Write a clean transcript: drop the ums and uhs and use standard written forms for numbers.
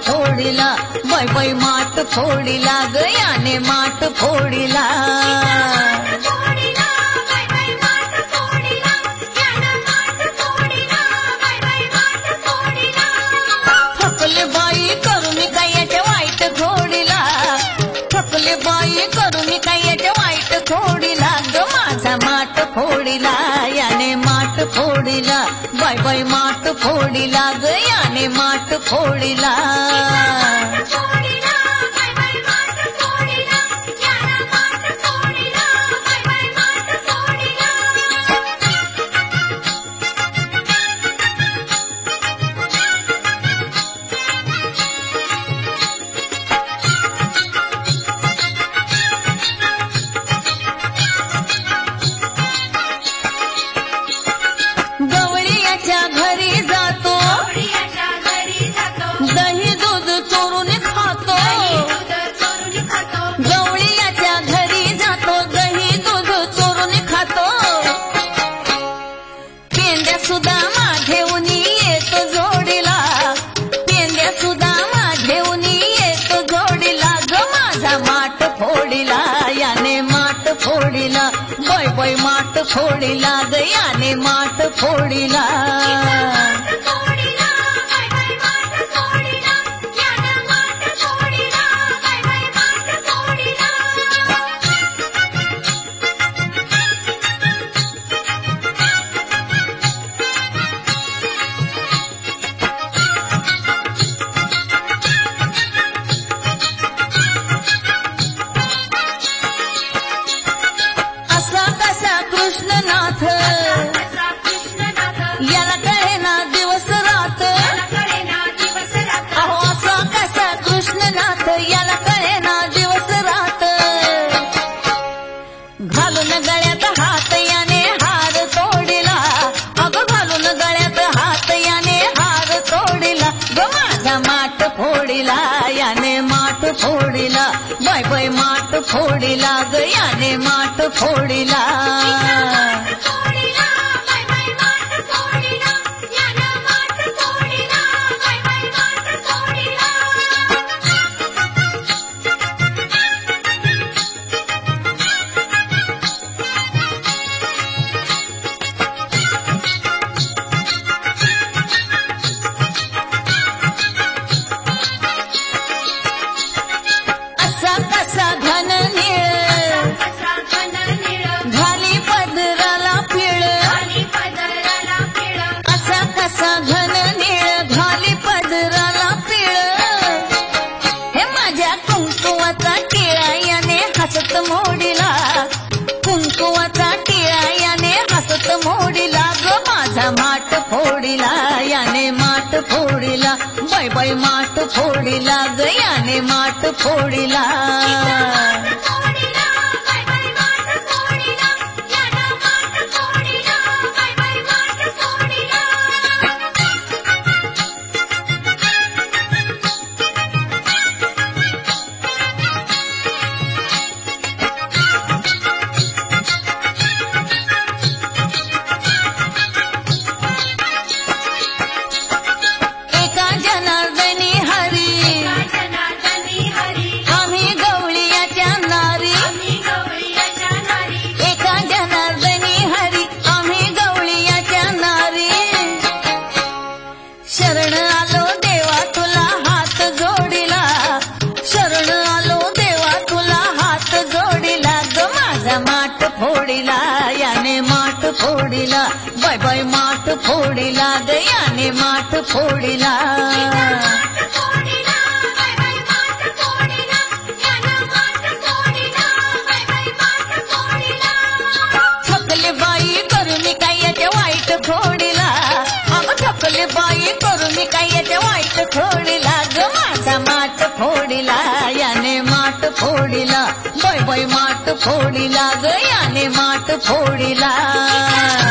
फोडिला bye bye माठ फोडिला ग याने माठ फोडिला थकले बाई करून काय याच्या वाईट घोडीला थकले बाई करून काय याच्या वाईट घोडीला ग माझा माठ फोडिला याने माठ फोडिला बाय बाय माठ फोडिला ग याने माठ फोडिला घरी जातो दही दूध चोरून खातो गवळीयाच्या घरी जातो दही दूध चोरून खातो पेंड्या सुद्धा घेऊन येतो जोडीला पेंड्या सुद्धा घेऊन येतो जोडीला ग माझा माठ फोडिला याने माठ फोडिला बाय बाय माठ फोडिला ग याने माठ फोडिला असा कसा कृष्णनाथ याला कळे ना दिवस रात अहो असा कसा कृष्णनाथ याला कळे ना दिवस रात घालून गळ्यात हात याने हार तोडिला अगं घालून गळ्यात हात याने हार तोडिला ग माझा माठ फोडिला याने माठ फोडिला बाय बाय माठ फोडिला ग याने माठ फोडिला असा कसा घन निळ घाली पदराला पिळ असा कसा घन निळ घाली पदराला पिळ हे माझ्या कुंकुवाचा टिळा याने हसत मोडीला कुंकुवाचा टिळा याने हसत मोडीला ग माझा माठ फोडिला याने माठ फोडिला बाय बाय माठ फोडिला ग याने माठ फोडिला एका जनार्दनी हरी आम्ही गवळीयाच्या नारी एका जनार्दनी हरी आम्ही गवळीयाच्या नारी शरण आलो देवा तुला हात जोडीला शरण आलो देवा तुला हात जोडीला ग माझा माठ फोडिला याने माठ फोडिला बाय बाय माठ फोडिला ग याने माठ फोडिला थकले बाई करून काय याच्या वाईट घोडीला अगं थकले बाई करून काय याच्या वाईट घोडीला ग माझा माठ फोडिला याने माठ फोडिला बाय बाय माठ फोडिला ग याने माठ फोडिला